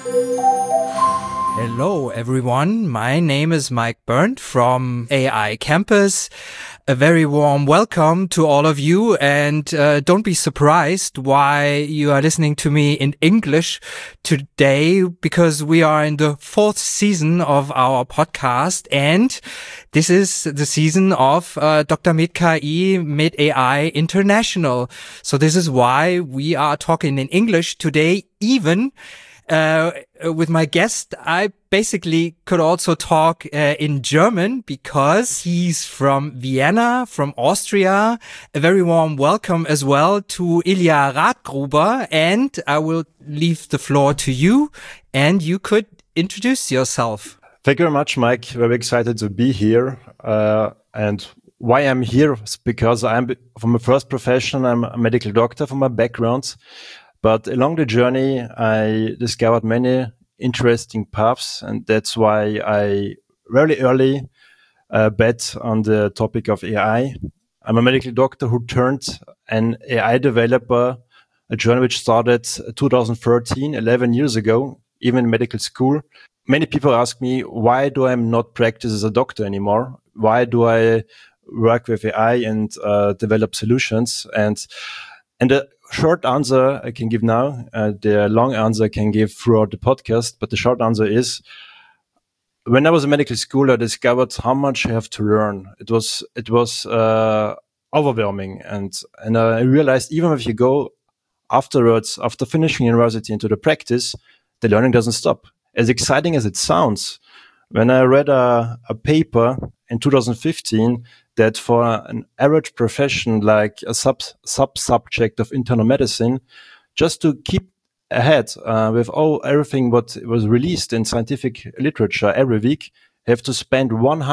Hello, everyone. My name is Mike Berndt from AI Campus. A very warm welcome to all of you, and don't be surprised why you are listening to me in English today, because we are in the 4th season of our podcast, and this is the season of Dr. Med KI, Med AI International. So this is why we are talking in English today, even with my guest. I basically could also talk in German because he's from Vienna, from Austria. A very warm welcome as well to Ilya Radgruber, and I will leave the floor to you, and you could introduce yourself. Thank you very much, Mike. Very excited to be here. And why I'm here is because from my first profession, I'm a medical doctor from my background. But along the journey, I discovered many interesting paths, and that's why I very early bet on the topic of AI. I'm a medical doctor who turned an AI developer, a journey which started 2013, 11 years ago, even in medical school. Many people ask me, why do I not practice as a doctor anymore? Why do I work with AI and develop solutions? And the short answer I can give now, the long answer I can give throughout the podcast, but the short answer is, when I was in medical school, I discovered how much I have to learn. It was overwhelming, and I realized even if you go afterwards, after finishing university, into the practice, the learning doesn't stop. As exciting as it sounds, when I read a paper in 2015 that for an average profession like a sub-subject of internal medicine, just to keep ahead with everything what was released in scientific literature every week, you have to spend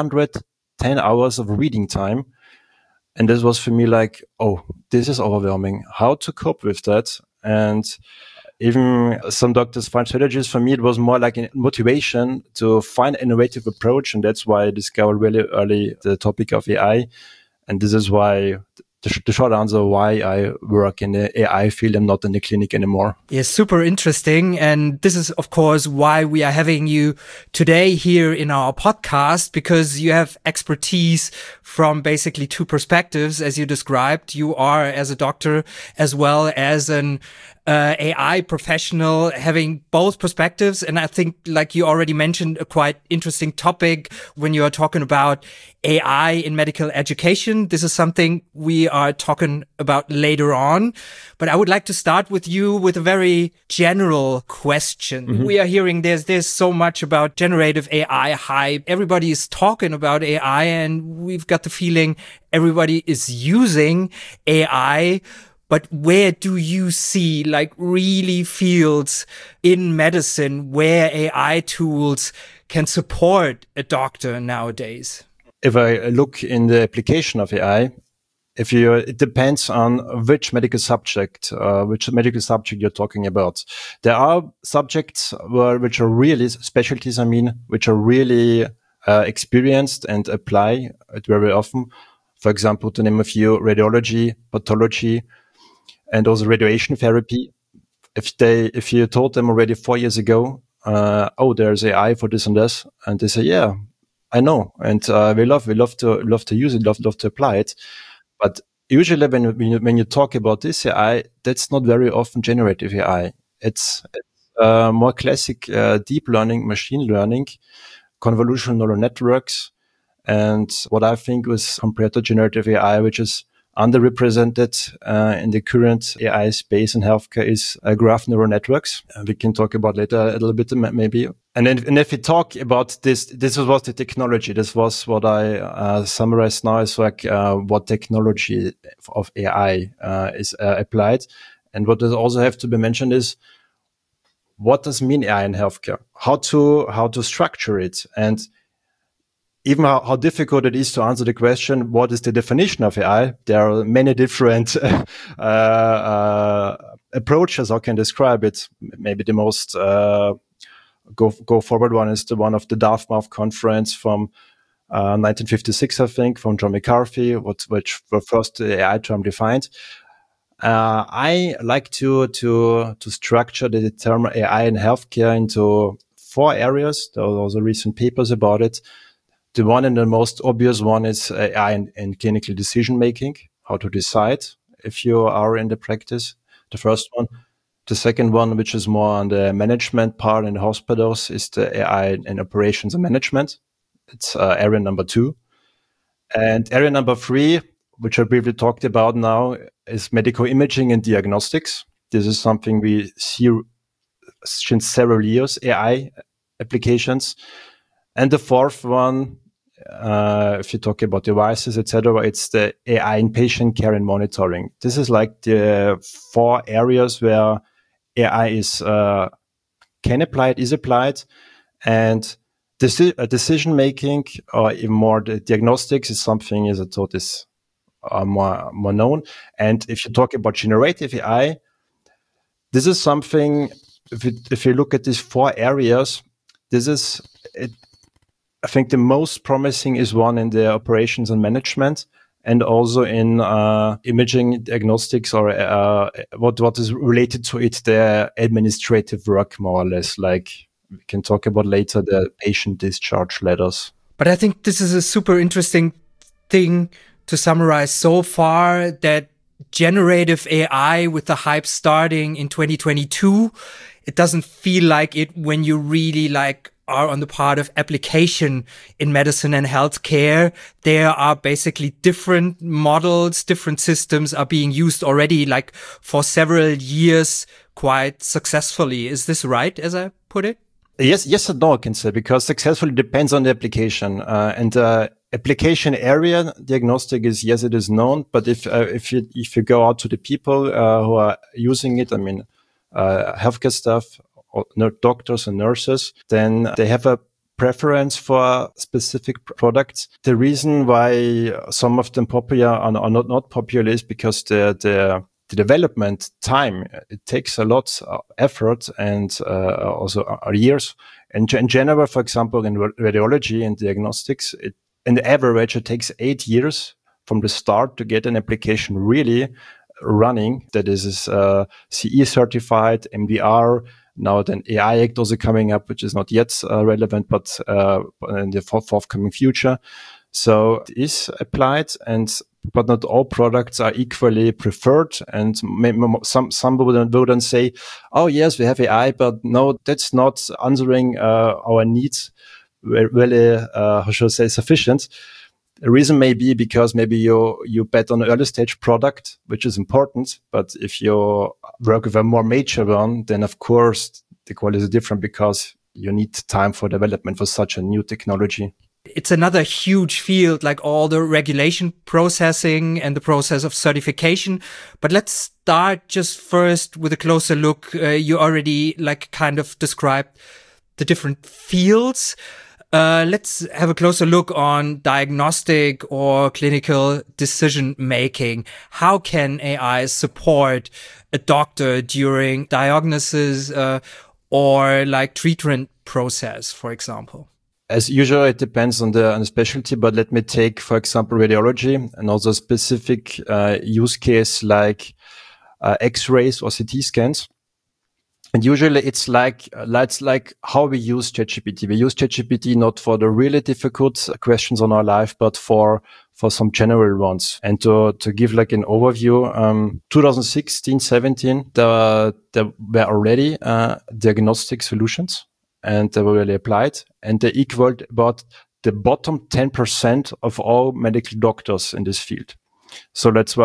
110 hours of reading time. And this was for me like, this is overwhelming. How to cope with that? And even some doctors find strategies. For me, it was more like a motivation to find an innovative approach. And that's why I discovered really early the topic of AI. And this is why the short answer why I work in the AI field and not in the clinic anymore. Yes, super interesting. And this is, of course, why we are having you today here in our podcast, because you have expertise from basically two perspectives, as you described. You are, as a doctor, as well as an AI professional, having both perspectives. And I think, like you already mentioned, a quite interesting topic when you are talking about AI in medical education. This is something we are talking about later on. But I would like to start with you with a very general question. Mm-hmm. We are hearing there's so much about generative AI hype. Everybody is talking about AI, and we've got the feeling everybody is using AI. But where do you see really fields in medicine where AI tools can support a doctor nowadays? If I look in the application of AI, it depends on which medical subject you're talking about. There are subjects which are really specialties, which are really experienced and apply it very often. For example, to name a few, radiology, pathology, and also radiation therapy. If you told them already 4 years ago, there's AI for this and this, and they say, yeah, I know, and we love to use it, love to apply it. But usually when you talk about this AI, that's not very often generative AI. It's more classic deep learning, machine learning, convolutional neural networks, and what I think was compared to generative AI, which is underrepresented in the current AI space in healthcare, is graph neural networks. We can talk about later a little bit maybe. And if we talk about this was the technology. This was what I summarized now as what technology of AI is applied. And what does also have to be mentioned is, what does mean AI in healthcare? How to structure it, and even how difficult it is to answer the question, what is the definition of AI? There are many different approaches how can describe it. Maybe the most go forward one is the one of the Dartmouth Conference from 1956, I think, from John McCarthy, which were first the AI term defined. I like to structure the term AI in healthcare into 4 areas. There are also recent papers about it. The one and the most obvious one is AI in clinical decision making, how to decide if you are in the practice. The first one. The second one, which is more on the management part in the hospitals, is the AI in operations and management. It's area number 2. And area number 3, which I briefly talked about now, is medical imaging and diagnostics. This is something we see since several years, AI applications. And the fourth one, if you talk about devices, etc., it's the AI in patient care and monitoring. This is like the 4 areas where AI is is applied, and decision making, or even more the diagnostics, is something, as I thought, is more known. And if you talk about generative AI, this is something. If you look at these 4 areas, this is it. I think the most promising is one in the operations and management, and also in imaging diagnostics, or what is related to it, the administrative work, more or less. Like we can talk about later, the patient discharge letters. But I think this is a super interesting thing to summarize so far, that generative AI, with the hype starting in 2022, it doesn't feel like it when you really are on the part of application in medicine and healthcare. There are basically different models, different systems are being used already, for several years, quite successfully. Is this right, as I put it? Yes and no, I can say, because successfully depends on the application. And application area diagnostic is, yes, it is known, but if you go out to the people who are using it, I mean, healthcare staff, or doctors and nurses, then they have a preference for specific products. The reason why some of them popular are not popular is because the development time, it takes a lot of effort, and also years. And in general, for example, in radiology and diagnostics, in the average, it takes 8 years from the start to get an application really running. That is CE certified, MDR. Now then AI Act also coming up, which is not yet relevant, but in the forthcoming future. So it is applied, but not all products are equally preferred. And some would say, oh yes, we have AI, but no, that's not answering our needs really, how should I say, sufficient. The reason may be because maybe you bet on an early stage product, which is important. But if you work with a more mature one, then of course the quality is different, because you need time for development for such a new technology. It's another huge field, like all the regulation processing and the process of certification. But let's start just first with a closer look. You already kind of described the different fields. Let's have a closer look on diagnostic or clinical decision making. How can AI support a doctor during diagnosis or treatment process, for example? As usual, it depends on the specialty, but let me take, for example, radiology, and also specific use case like X-rays or CT scans. And usually it's like how we use ChatGPT. We use ChatGPT not for the really difficult questions on our life, but for some general ones. And to give an overview, 2016, 17, there were already diagnostic solutions, and they were really applied, and they equaled about the bottom 10% of all medical doctors in this field. So that's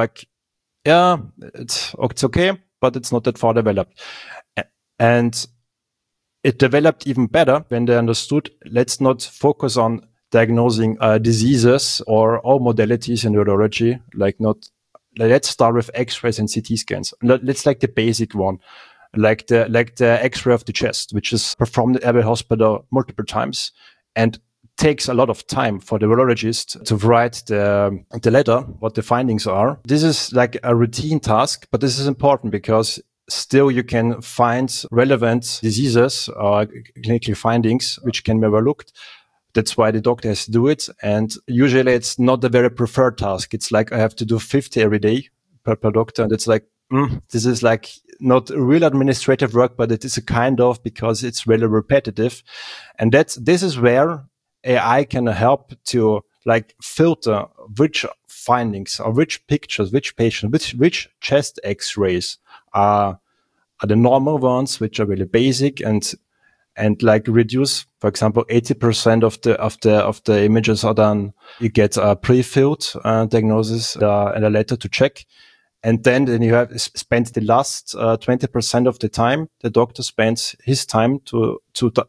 it's okay, but it's not that far developed. And it developed even better when they understood, let's not focus on diagnosing diseases or all modalities in radiology. Let's start with X-rays and CT scans. Let's the basic one, like the X-ray of the chest, which is performed at every hospital multiple times, and takes a lot of time for the radiologist to write the letter, what the findings are. This is a routine task, but this is important because still you can find relevant diseases or clinical findings which can be overlooked. That's why the doctor has to do it. And usually it's not a very preferred task. It's I have to do 50 every day per doctor. And it's this is like not real administrative work, but it is a kind of, because it's really repetitive. And this is where AI can help to like filter which findings or which pictures, which patients, which chest x-rays are the normal ones, which are really basic, and like reduce, for example, 80% of the images are done. You get a pre-filled diagnosis and a letter to check. And then you have spent the last 20% of the time. The doctor spends his time to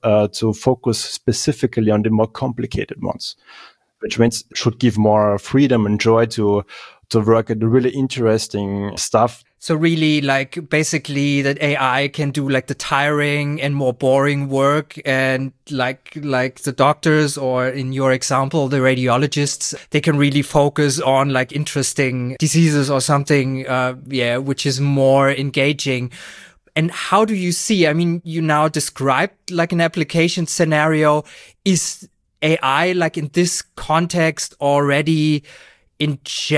focus specifically on the more complicated ones, which means it should give more freedom and joy to work at the really interesting stuff. So really, like, basically that AI can do like the tiring and more boring work, and like the doctors, or in your example, the radiologists, they can really focus on like interesting diseases or something, which is more engaging. And how do you see, I mean, you now described like an application scenario. Is AI like in this context already in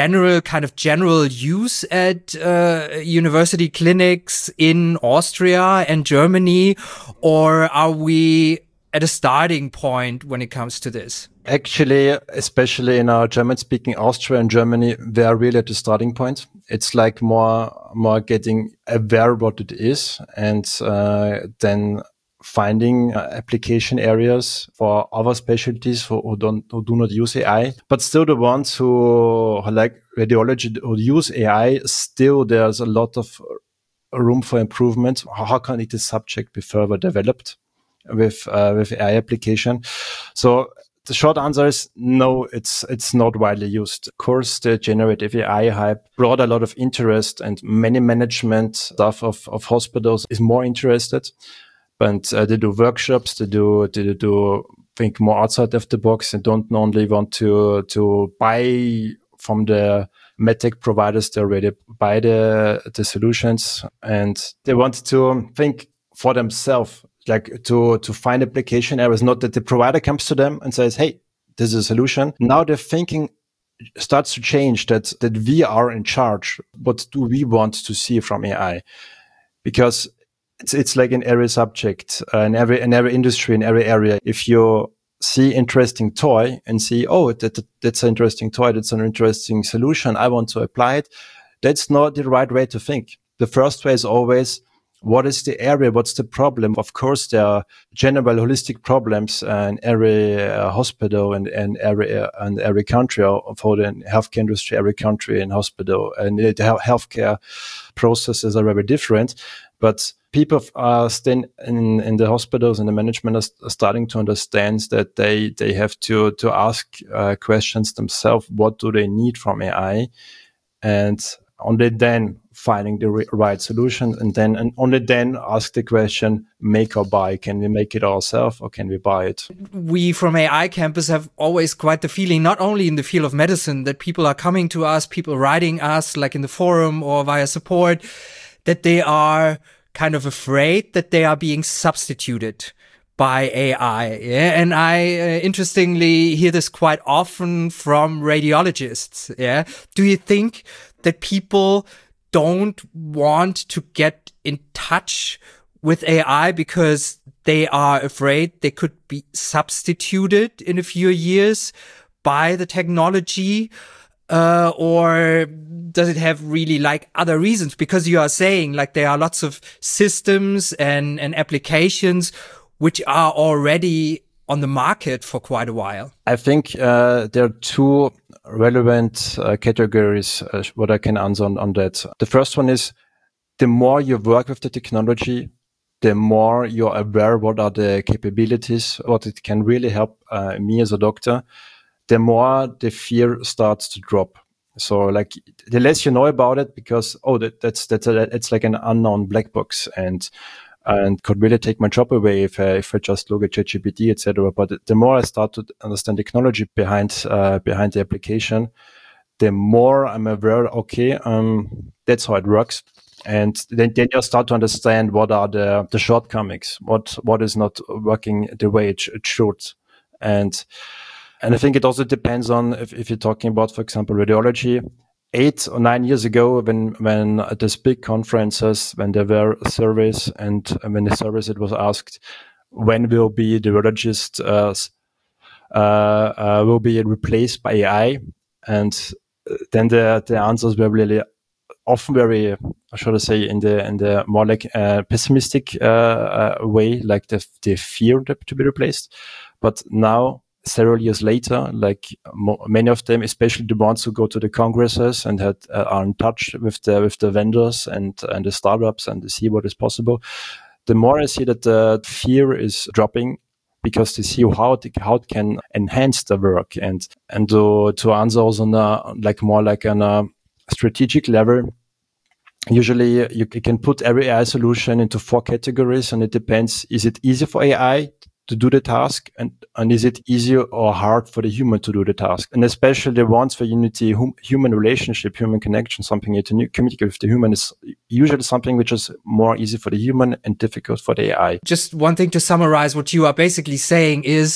general use at university clinics in Austria and Germany, or are we at a starting point when it comes to this? Actually, especially in our German-speaking Austria and Germany, we are really at the starting point. It's like more getting aware what it is, and then finding application areas for other specialties who do not use AI. But still, the ones who like radiology who use AI, still there's a lot of room for improvement. How can this subject be further developed with AI application? So the short answer is no, it's not widely used. Of course, the generative AI hype brought a lot of interest, and many management staff of hospitals is more interested. But they do workshops, they do think more outside of the box, and don't only want to buy from the medtech providers. They already buy the solutions, and they want to think for themselves, like to find application areas. Not that the provider comes to them and says, "Hey, this is a solution." Now their thinking starts to change. That we are in charge. What do we want to see from AI? Because it's like in every subject, in every industry, in every area. If you see interesting toy and see, oh, that's an interesting toy, that's an interesting solution, I want to apply it. That's not the right way to think. The first way is always, what is the area? What's the problem? Of course, there are general holistic problems in every hospital and every country, or for the healthcare industry, every country and hospital, and the healthcare processes are very different. But people are still in the hospitals, and the management are starting to understand that they have to ask questions themselves. What do they need from AI? And only then finding the right solution, and only then ask the question, make or buy. Can we make it ourselves, or can we buy it? We from AI Campus have always quite the feeling, not only in the field of medicine, that people are coming to us, people writing us, like in the forum or via support, that they are kind of afraid that they are being substituted by AI. Yeah? And I interestingly hear this quite often from radiologists. Yeah. Do you think that people don't want to get in touch with AI because they are afraid they could be substituted in a few years by the technology? Or does it have really like other reasons? Because you are saying like there are lots of systems and applications which are already on the market for quite a while. I think there are two relevant categories what I can answer on that. The first one is, the more you work with the technology, the more you're aware what are the capabilities, what it can really help me as a doctor, the more the fear starts to drop. So like the less you know about it, because it's like an unknown black box, and could really take my job away if I just look at ChatGPT, etc. But the more I start to understand the technology behind the application, the more I'm aware. Okay, that's how it works. And then you start to understand what are the shortcomings, what is not working the way it should, and I think it also depends on if you're talking about, for example, radiology. 8 or 9 years ago, when at these big conferences, when there were surveys, and when the surveys it was asked, when will be the radiologist will be replaced by AI, and then the answers were really often very, how should I say, in the more like pessimistic way, like they fear to be replaced. But now, several years later, like many of them, especially the ones who go to the congresses and are in touch with the vendors and the startups and see what is possible, the more I see that the fear is dropping, because they see how it can enhance the work, and to answer also on a strategic level. Usually you can put every AI solution into 4 categories, and it depends: is it easy for AI to do the task, and is it easier or hard for the human to do the task? And especially the ones where you need the human relationship, human connection, something you need to communicate with the human, is usually something which is more easy for the human and difficult for the AI. Just one thing to summarize what you are basically saying is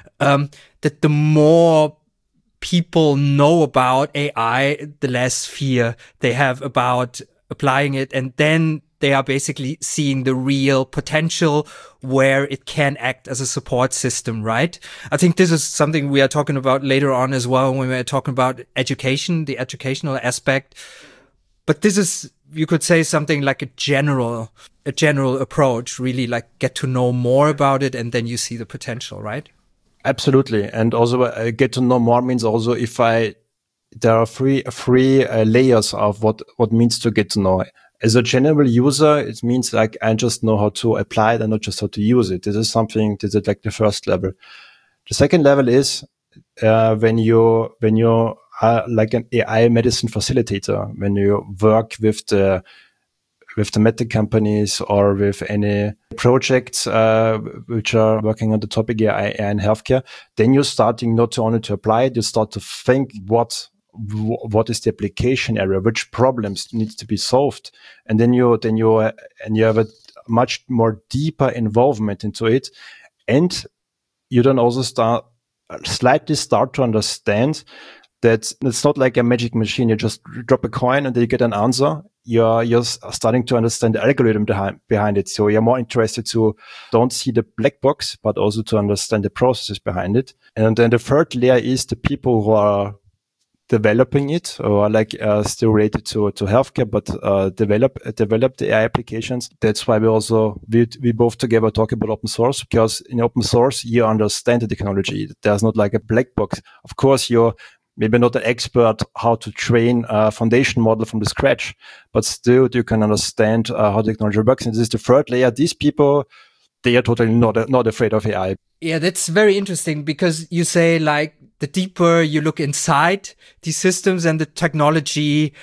that the more people know about AI, the less fear they have about applying it, and then they are basically seeing the real potential where it can act as a support system, right? I think this is something we are talking about later on as well when we're talking about education, the educational aspect. But this is, you could say, something like a general approach, really, like get to know more about it, and then you see the potential, right? Absolutely. And also get to know more means also there are three layers of what means to get to know. As a general user, it means like I just know how to apply it and not just how to use it. This is like the first level. The second level is when you are like an AI medicine facilitator, when you work with the medtech companies or with any projects which are working on the topic AI in healthcare, then you're starting not only to apply it, you start to think what is the application area, which problems need to be solved, and then you have a much more deeper involvement into it, and you then also slightly start to understand that it's not like a magic machine. You just drop a coin and then you get an answer. You're starting to understand the algorithm behind it. So you're more interested to don't see the black box, but also to understand the processes behind it. And then the third layer is the people who are developing it, or like still related to healthcare, but develop the AI applications. That's why we both together talk about open source, because in open source you understand the technology. There's not like a black box. Of course, you're maybe not an expert how to train a foundation model from the scratch, but still you can understand how the technology works. And this is the third layer. These people, they are totally not afraid of AI. Yeah, that's very interesting, because you say like the deeper you look inside these systems and the technology,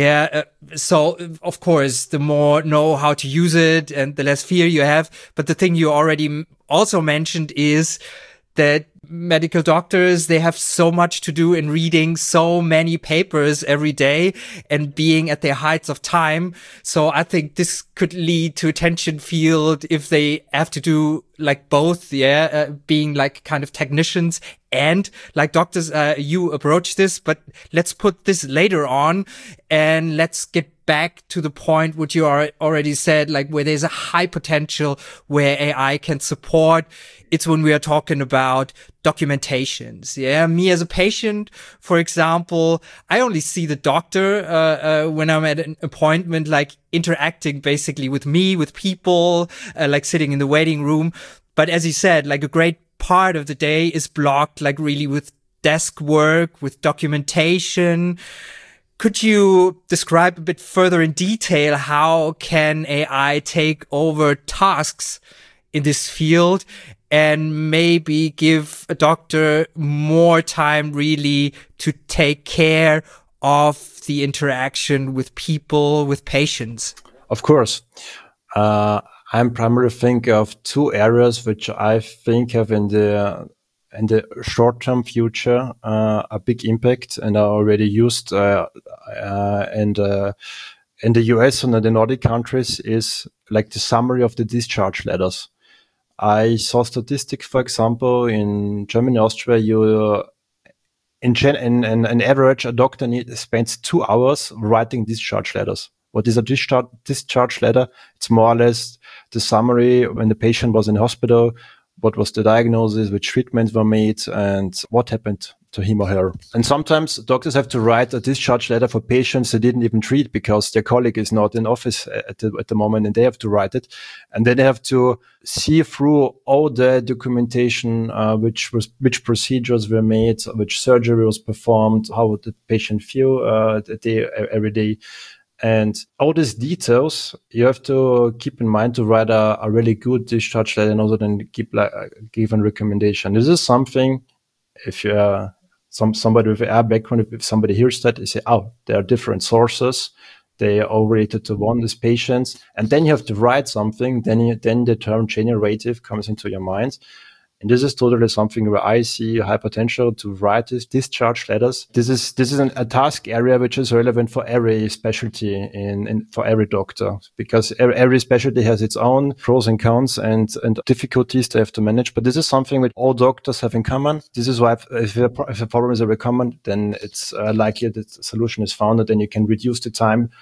so of course, the more know how to use it and the less fear you have. But the thing you already also mentioned is that medical doctors, they have so much to do in reading so many papers every day and being at their heights of time. So I think this could lead to a tension field if they have to do like both, being like kind of technicians and like doctors. You approach this, but let's put this later on and let's get back to the point what you already said, like where there's a high potential where AI can support. It's when we are talking about documentations. Yeah. Me as a patient, for example, I only see the doctor, when I'm at an appointment, like interacting basically with me, with people, like sitting in the waiting room. But as you said, like a great part of the day is blocked, like really with desk work, with documentation. Could you describe a bit further in detail how can AI take over tasks in this field and maybe give a doctor more time really to take care of the interaction with people, with patients? Of course. I'm primarily thinking of 2 areas which I think have in the short-term future a big impact and are already used in the US and in the Nordic countries, is like the summary of the discharge letters. I saw statistics, for example, in Germany, Austria, in average, a doctor spends 2 hours writing discharge letters. What is a discharge letter? It's more or less the summary when the patient was in hospital, what was the diagnosis, which treatments were made, and what happened to him or her. And sometimes doctors have to write a discharge letter for patients they didn't even treat because their colleague is not in office at the moment, and they have to write it. And then they have to see through all the documentation, which procedures were made, which surgery was performed, how would the patient feel every day. And all these details you have to keep in mind to write a really good discharge letter and also then give a recommendation. This is something, if you're somebody with a background, if somebody hears that, they say, oh, there are different sources. They are all related to one, these patients. And then you have to write something. Then the term generative comes into your mind. And this is totally something where I see high potential to write these discharge letters. This is a task area which is relevant for every specialty for every doctor, because every specialty has its own pros and cons and difficulties they have to manage. But this is something which all doctors have in common. This is why if a problem is very common, then it's likely that the solution is found, and then you can reduce the time.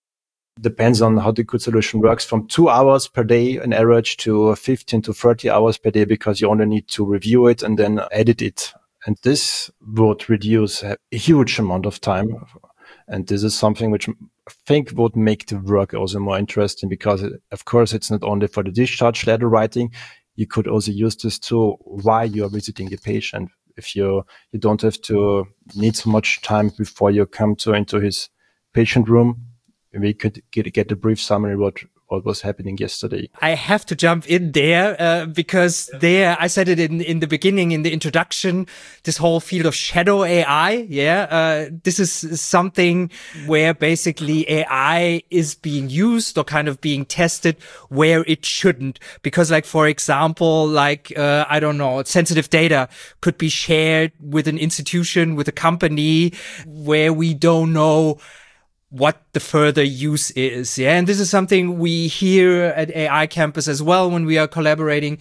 Depends on how the good solution works, from 2 hours per day on average to 15 to 30 hours per day, because you only need to review it and then edit it. And this would reduce a huge amount of time. And this is something which I think would make the work also more interesting, because of course it's not only for the discharge letter writing. You could also use this tool while you are visiting the patient. If you don't have to need so much time before you come into his patient room, we could get a brief summary what was happening yesterday. I have to jump in there because I said it in the beginning, in the introduction, this whole field of shadow AI. This is something where basically AI is being used or kind of being tested where it shouldn't. Because like, for example, I don't know, sensitive data could be shared with an institution, with a company where we don't know what the further use is. And this is something we hear at AI Campus as well when we are collaborating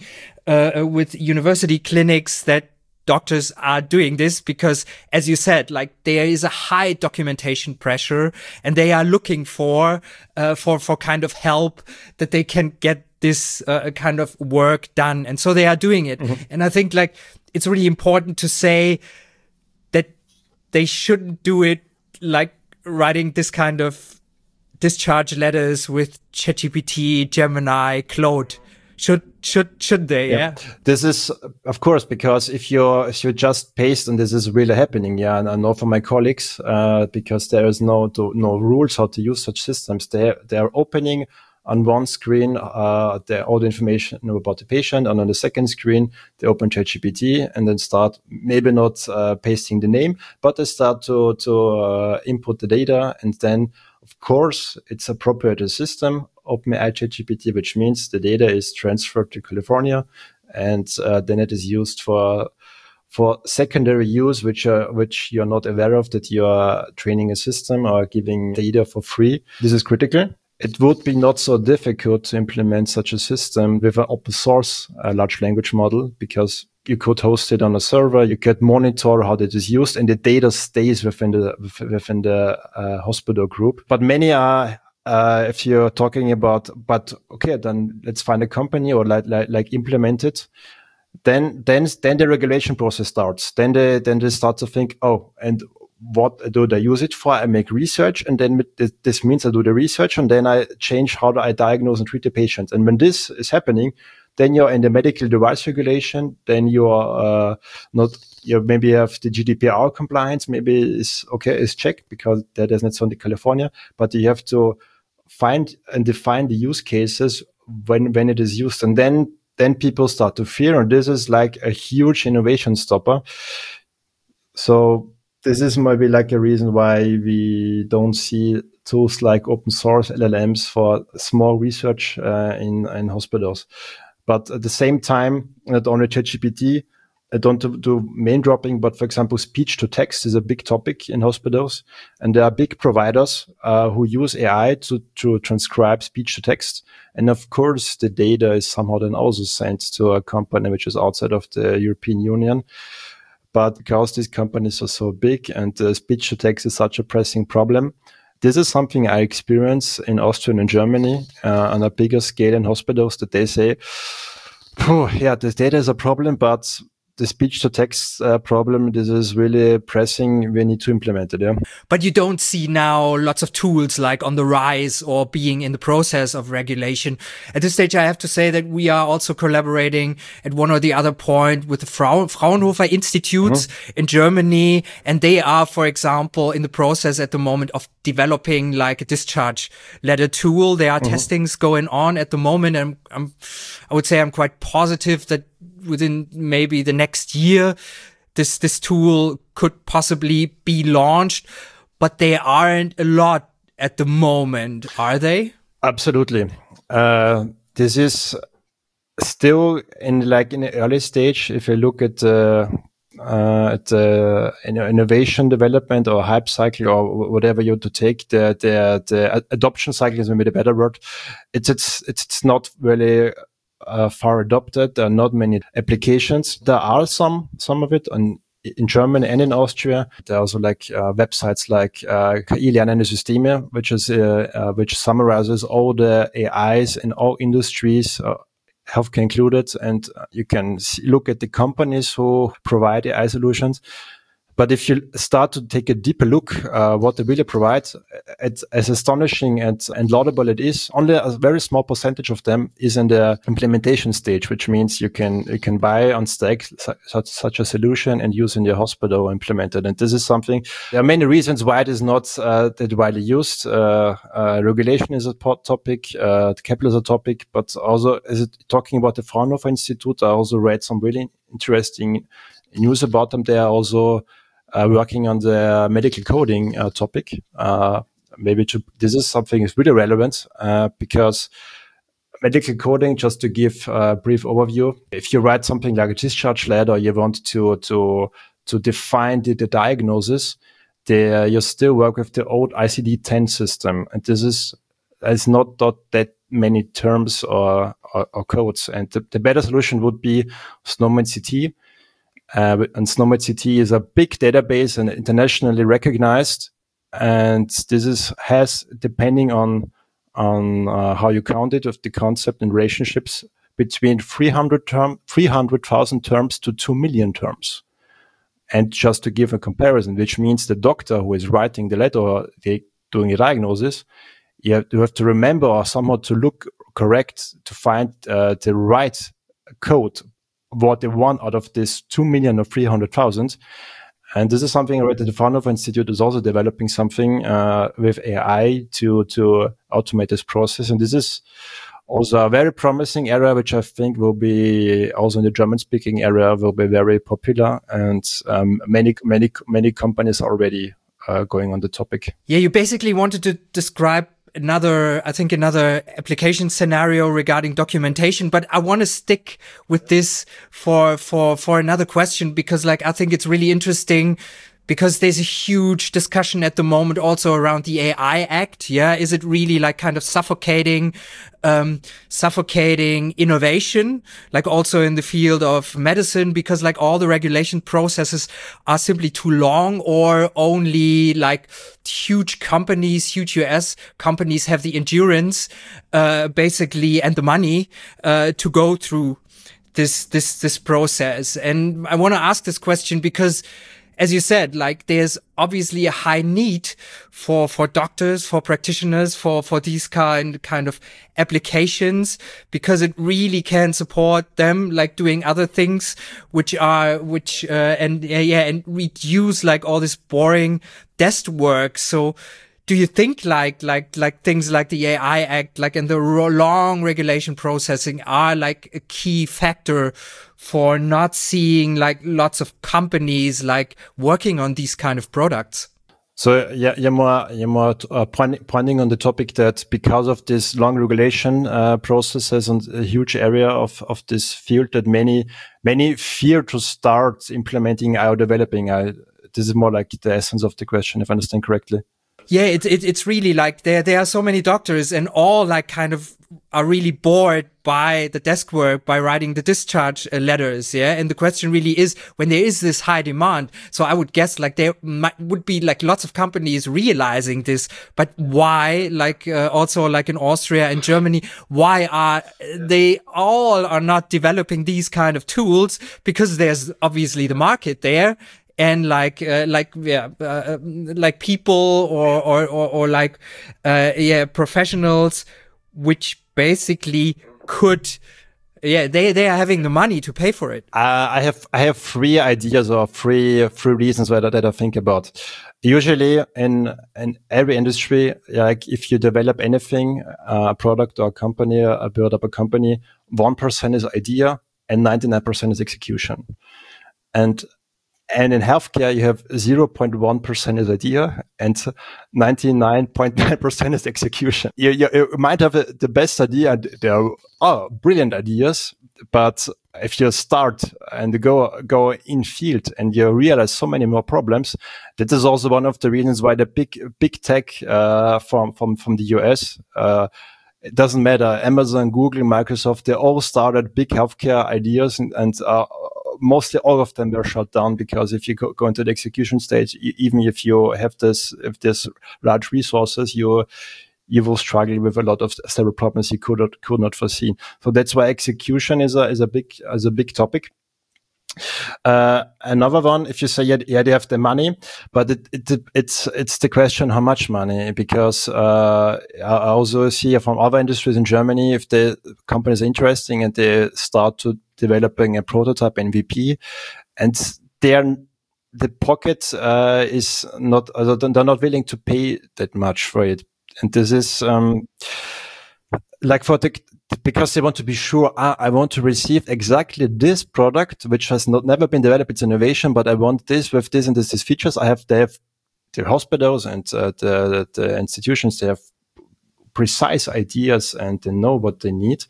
with university clinics, that doctors are doing this because, as you said, there is a high documentation pressure, and they are looking for kind of help that they can get this kind of work done. And so they are doing it. Mm-hmm. And I think it's really important to say that they shouldn't do it writing this kind of discharge letters with ChatGPT, Gemini, Claude. Should they? Yeah. This is, of course, because if you just paste, and this is really happening. Yeah. And I know from my colleagues, because there is no rules how to use such systems. They are opening on one screen, all the information about the patient, and on the second screen, they open ChatGPT and then start maybe not pasting the name, but they start to input the data. And then, of course, it's a proprietary system, OpenAI ChatGPT, which means the data is transferred to California, and then it is used for secondary use, which you're not aware of, that you are training a system or giving data for free. This is critical. It would be not so difficult to implement such a system with an open source large language model, because you could host it on a server, you could monitor how it is used, and the data stays within the hospital group. But many are, if you're talking about, but okay, then let's find a company or implement it. Then the regulation process starts. Then they start to think, and what do they use it for? I make research, and then this means I do the research, and then I change how do I diagnose and treat the patient. And when this is happening, then you're in the medical device regulation. Then you maybe have the GDPR compliance. Maybe is checked because that is not only California, but you have to find and define the use cases when it is used, and then people start to fear, and this is like a huge innovation stopper. So this is maybe a reason why we don't see tools like open source LLMs for small research in hospitals. But at the same time, not only ChatGPT, I don't do main dropping, but for example, speech to text is a big topic in hospitals. And there are big providers who use AI to transcribe speech to text. And of course, the data is somehow then also sent to a company which is outside of the European Union. But because these companies are so big and speech to text is such a pressing problem, this is something I experience in Austria and in Germany on a bigger scale in hospitals, that they say, oh, yeah, this data is a problem, but the speech to text problem, this is really pressing. We need to implement it. Yeah. But you don't see now lots of tools like on the rise or being in the process of regulation. At this stage, I have to say that we are also collaborating at one or the other point with the Fraunhofer Institutes in Germany. And they are, for example, in the process at the moment of developing like a discharge letter tool. There are testings going on at the moment. And I would say I'm quite positive that within maybe the next year, this tool could possibly be launched, but they aren't a lot at the moment, are they? Absolutely. This is still in the early stage. If you look at innovation development or hype cycle or whatever you want to take, the adoption cycle is maybe the better word. It's not really far adopted. There are not many applications. There are some of it in Germany and in Austria. There are also websites like KI Lernende Systeme, which summarizes all the AIs in all industries, healthcare included, and you can look at the companies who provide AI solutions. But if you start to take a deeper look, what they really provide, it's as astonishing and laudable it is, only a very small percentage of them is in the implementation stage, which means you can buy on stack such a solution and use in your hospital or implement it. And this is something, there are many reasons why it is not that widely used. Regulation is a topic, the capital is a topic, but also talking about the Fraunhofer Institute, I also read some really interesting news about them. They are also working on the medical coding topic. This is something that's really relevant because medical coding, just to give a brief overview, if you write something like a discharge letter, you want to define the diagnosis, you still work with the old ICD-10 system. And this is not that many terms or codes. And the better solution would be SNOMED CT. And SNOMED CT is a big database and internationally recognized. And this has, depending on how you count it, of the concept and relationships between 300,000 terms to 2 million terms. And just to give a comparison, which means the doctor who is writing the letter or doing a diagnosis, you have to remember or somehow to look correct to find the right code, what they want out of this 2 million or 300,000. And this is something I read that the Fraunhofer Institute is also developing something with AI to automate this process. And this is also a very promising area, which I think will be also in the German-speaking area will be very popular. And many companies are already going on the topic. Yeah, you basically wanted to describe another application scenario regarding documentation, but I want to stick with this for another question, because I think it's really interesting, because there's a huge discussion at the moment also around the AI Act. Yeah. Is it really kind of suffocating innovation, also in the field of medicine, because all the regulation processes are simply too long, or only huge US companies have the endurance, basically, and the money, to go through this process. And I want to ask this question because, as you said, there's obviously a high need for doctors, for practitioners, for these kind of applications, because it really can support them doing other things, and reduce all this boring desk work. So do you think things like the AI Act, and the long regulation processing are a key factor for not seeing lots of companies working on these kind of products? So you're more pointing on the topic that because of this long regulation processes and a huge area of this field, that many fear to start implementing or developing. This is more the essence of the question, if I understand correctly. Yeah, it's really like there are so many doctors and all like kind of are really bored by the desk work, by writing the discharge letters. Yeah. And the question really is, when there is this high demand, so I would guess like there would be like lots of companies realizing this, but why, like also like in Austria and Germany, why are they all are not developing these kind of tools? Because there's obviously the market there. And like people or like professionals, which basically could, they are having the money to pay for it. I have three ideas or three reasons that I think about. Usually in every industry, like if you develop anything, a product or a company, build up a company, 1% is idea and 99% is execution. And in healthcare, you have 0.1% is idea and 99.9% is execution. You might have the best idea, and there are brilliant ideas, but if you start and go in field and you realize so many more problems, that is also one of the reasons why the big tech from the US, it doesn't matter, Amazon, Google, Microsoft, they all started big healthcare ideas and mostly all of them were shut down, because if you go into the execution stage, even if you have this large resources, you will struggle with a lot of several problems you could not foresee. So that's why execution is a big topic. Another one, if you say, they have the money, but it's the question, how much money? Because, I also see from other industries in Germany, if the company is interesting and they start to developing a prototype MVP, and the pocket, is not, they're not willing to pay that much for it. And this is, like because they want to be sure, I want to receive exactly this product, which has never been developed. It's innovation, but I want this with this and this features. They have the hospitals and the institutions. They have precise ideas and they know what they need.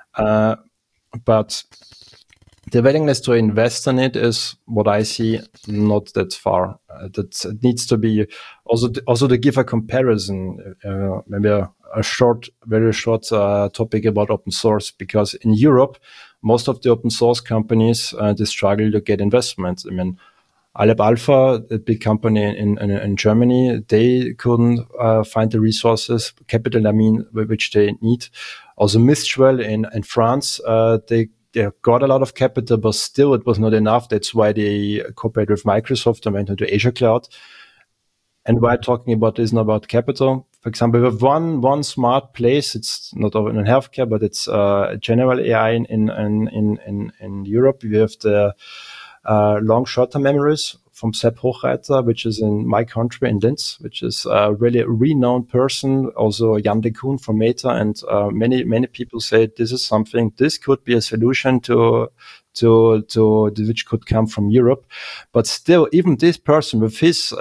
But the willingness to invest in it is, what I see, not that far. That it needs to be also to give a comparison, maybe a very short topic about open source, because in Europe, most of the open source companies, they struggle to get investment. I mean, Aleph Alpha, a big company in Germany, they couldn't find the resources, capital, which they need. Also Mistral in France, they got a lot of capital, but still it was not enough. That's why they cooperated with Microsoft and went into Azure Cloud. And why talking about this, not about capital. For example, we have one smart place. It's not in healthcare, but it's general AI in Europe. We have the long short-term memories from Sepp Hochreiter, which is in my country, in Linz, which is a really renowned person. Also Jan de Koon from Meta, and many people say this could be a solution to which could come from Europe. But still, even this person with his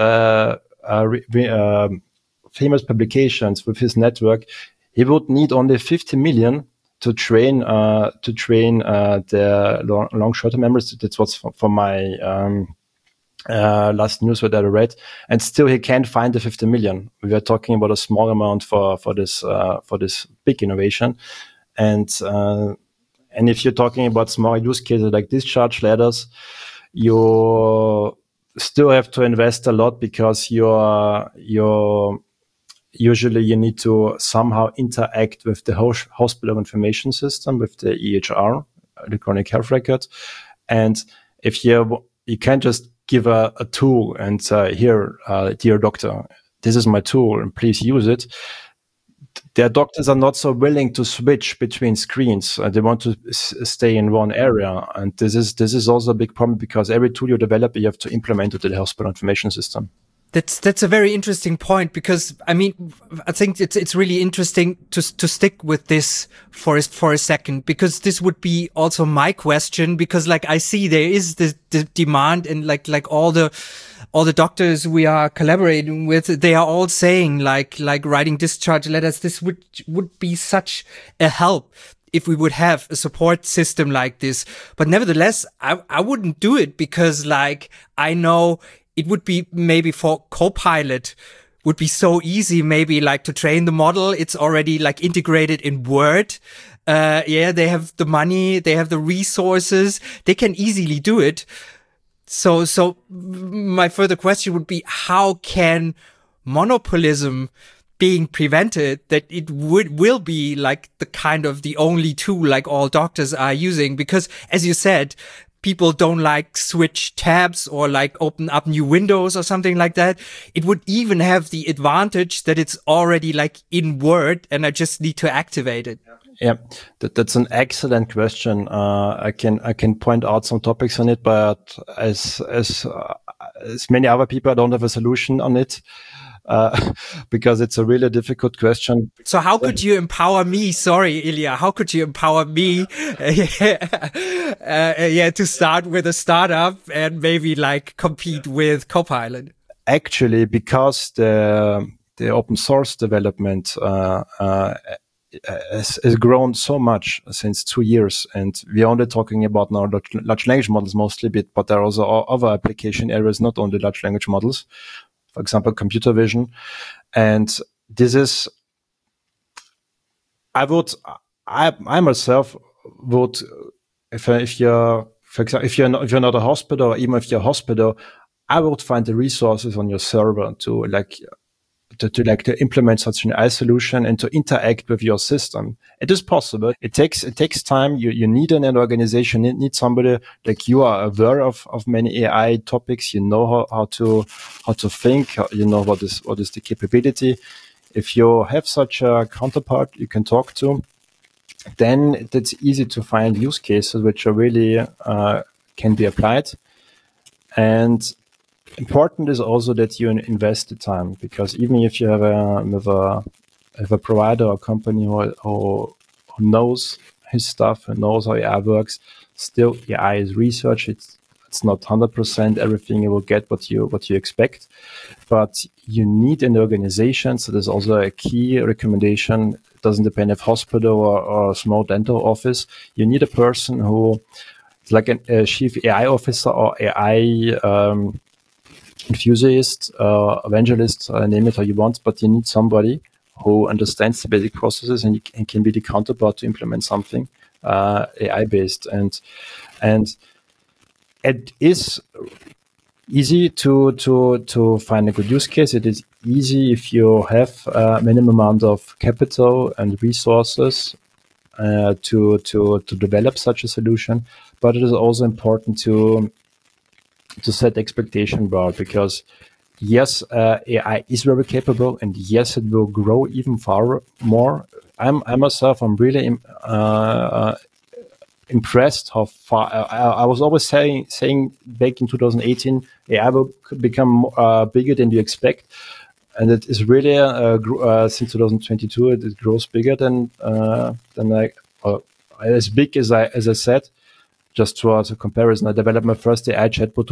famous publications, with his network, he would need only 50 million to train the long short-term memories. That's what's from my last news that I read, and still he can't find the 50 million. We are talking about a small amount for this big innovation, and if you're talking about small use cases like discharge letters, you still have to invest a lot, because usually you need to somehow interact with the hospital information system, with the EHR, electronic health record, and if you can't just give a tool and here, dear doctor, this is my tool and please use it. Their doctors are not so willing to switch between screens. They want to stay in one area. And this is also a big problem, because every tool you develop, you have to implement it to the hospital information system. That's a very interesting point, because I think it's really interesting to stick with this for a second, because this would be also my question, because like I see there is the demand, and like all the doctors we are collaborating with, they are all saying like writing discharge letters, this would be such a help if we would have a support system like this. But nevertheless, I wouldn't do it, because like I know it would be maybe for Copilot would be so easy, maybe like to train the model. It's already like integrated in Word. They have the money, they have the resources, they can easily do it. So my further question would be, how can monopolism being prevented, that it will be like the kind of the only tool like all doctors are using? Because as you said, people don't like switch tabs or like open up new windows or something like that. It would even have the advantage that it's already like in Word and I just need to activate it. Yeah, that's an excellent question. I can point out some topics on it, but as many other people, I don't have a solution on it. Because it's a really difficult question. So how could you empower me? Sorry, Ilya. How could you empower me? To start with a startup and maybe like compete with Copilot. Actually, because the open source development has grown so much since 2 years, and we're only talking about now large language models mostly, but there are also other application areas, not only large language models. For example, computer vision. And this is, I myself would, if you're not a hospital, or even if you're a hospital, I would find the resources on your server to implement such an AI solution and to interact with your system. It is possible. It takes time. You need an organization. You need somebody like you are aware of many AI topics. You know how to think. You know what is the capability. If you have such a counterpart you can talk to, then it's easy to find use cases which are really can be applied. And important is also that you invest the time, because even if you have a provider or company who knows his stuff and knows how AI works, still AI is research. It's not 100% everything you will get what you expect, but you need an organization. So there's also a key recommendation. It doesn't depend if hospital or a small dental office. You need a person who is like a chief AI officer or AI enthusiast, evangelist, name it how you want, but you need somebody who understands the basic processes and can be the counterpart to implement something AI based. And it is easy to find a good use case. It is easy if you have a minimum amount of capital and resources to develop such a solution. But it is also important to set expectation bar, because yes, AI is very capable, and yes, it will grow even far more. I myself, I'm really impressed how far. I was always saying back in 2018, AI will become bigger than you expect, and it is really since 2022 it grows bigger than as big as I said. Just towards a comparison, I developed my first AI chatbot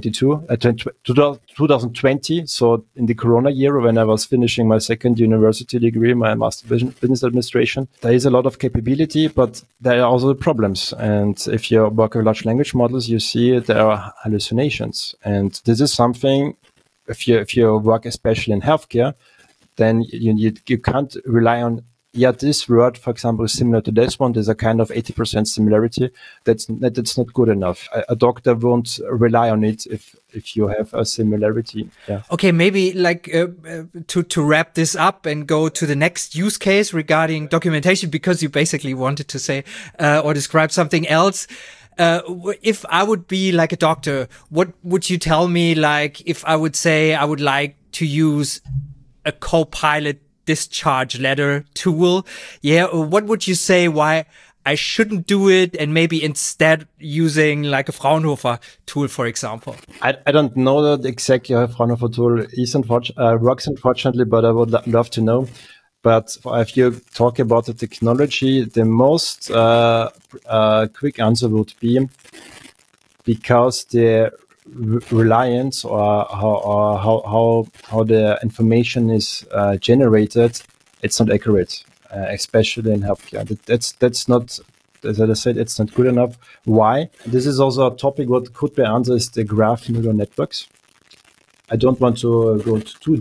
2020. So in the Corona year, when I was finishing my second university degree, my Master Business Administration, there is a lot of capability, but there are also problems. And if you work with large language models, you see there are hallucinations. And this is something, if you work especially in healthcare, then you can't rely on, this word, for example, is similar to this one. There's a kind of 80% similarity. That's not good enough. A doctor won't rely on it if you have a similarity. Yeah. Okay, maybe like to wrap this up and go to the next use case regarding documentation, because you basically wanted to say or describe something else. If I would be like a doctor, what would you tell me? Like if I would say I would like to use a Copilot discharge letter tool, what would you say why I shouldn't do it, and maybe instead using like a Fraunhofer tool, for example? I don't know that exactly how a Fraunhofer tool works, unfortunately, but I would love to know. But if you talk about the technology, the most quick answer would be because the reliance or how the information is generated, it's not accurate, especially in healthcare. That's not, as I said, it's not good enough. Why? This is also a topic what could be answered is the graph neural networks. I don't want to go too deep,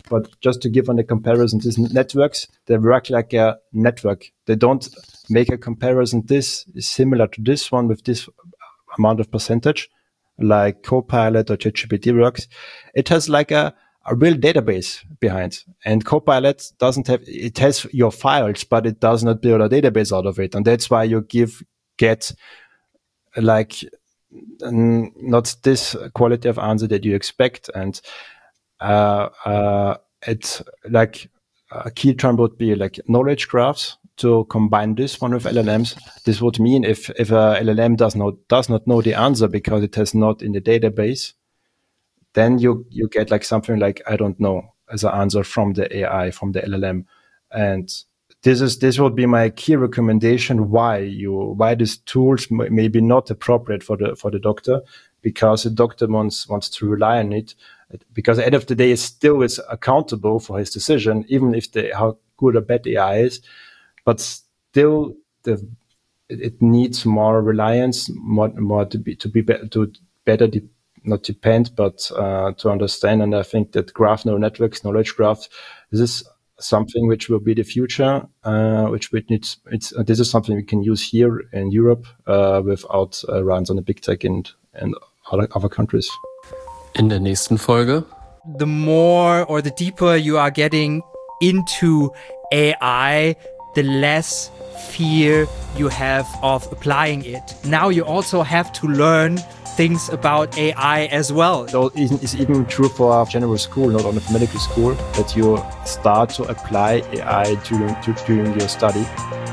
But just to give on the comparison, these networks, they work like a network. They don't make a comparison. This is similar to this one with this amount of percentage, like Copilot or ChatGPT works. It has like a real database behind. And Copilot doesn't have, it has your files, but it does not build a database out of it. And that's why you get like not this quality of answer that you expect. And it's like a key term would be like knowledge graphs to combine this one with LLMs. This would mean if a LLM does not know the answer because it has not in the database, then you get like something like, I don't know, as an answer from the AI, from the LLM. And this would be my key recommendation why these tools may be not appropriate for the doctor, because the doctor wants to rely on it, because at the end of the day, it still is accountable for his decision, even if how good or bad the AI is, but still it needs more reliance, more to better not depend, but to understand. And I think that graph neural networks, knowledge graphs, this is something which will be the future, this is something we can use here in Europe without runs on a big tech and other countries. In der nächsten Folge. The more or the deeper you are getting into AI, the less fear you have of applying it. Now you also have to learn things about AI as well. So it's even true for general school, not only for medical school, that you start to apply AI during your study.